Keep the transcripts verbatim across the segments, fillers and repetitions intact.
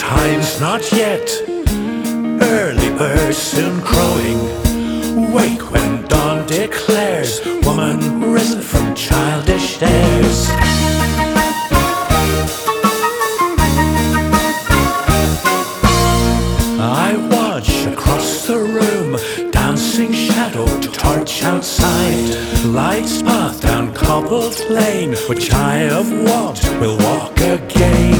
time's not yet. Early birds soon crowing. Wake when dawn declares, woman risen from childish days. I watch across the room, dancing shadow torch outside. Lights path down cobbled lane, which I have walked will walk again.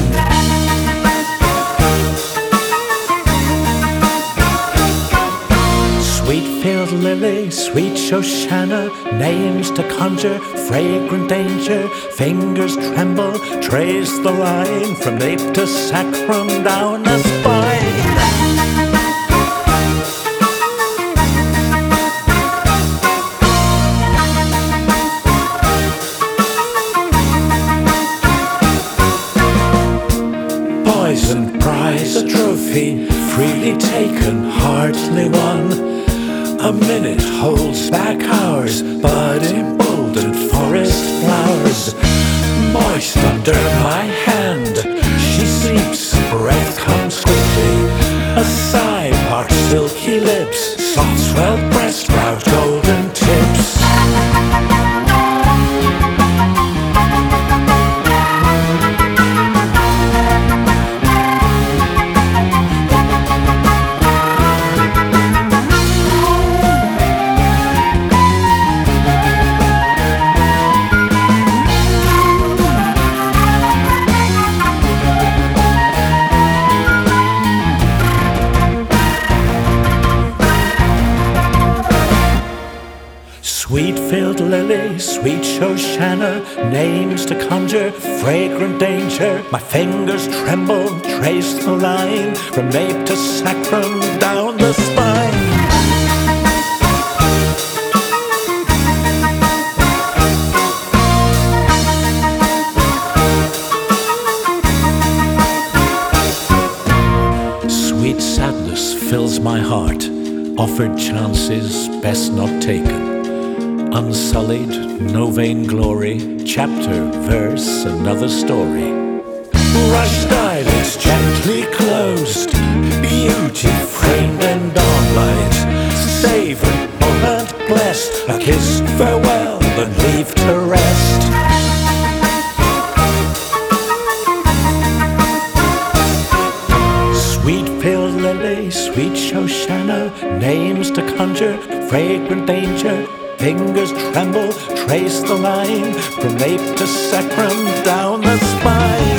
Sweet field lily, sweet Shoshana, names to conjure, fragrant danger. Fingers tremble, trace the line from nape to sacrum down the spine. Poison prize, a trophy, freely taken, hardly won. A minute holds back hours, but emboldened forest flowers. Moist under my hand, she sleeps, breath comes quickly. A sigh parts silky lips, soft swelled breast, proud golden tips. Sweet field lily, sweet Shoshana, names to conjure, fragrant danger. My fingers tremble, trace the line from nape to sacrum down the spine. Sweet sadness fills my heart, offered chances best not taken. Unsullied, no vain glory, chapter, verse, another story. Rushed eyelids gently closed, beauty framed in dawnlight. Savoured, moment blessed, a kiss, farewell, and leave to rest. Sweet field lily, sweet Shoshana, names to conjure, fragrant danger. Fingers tremble, trace the line from nape to sacrum down the spine.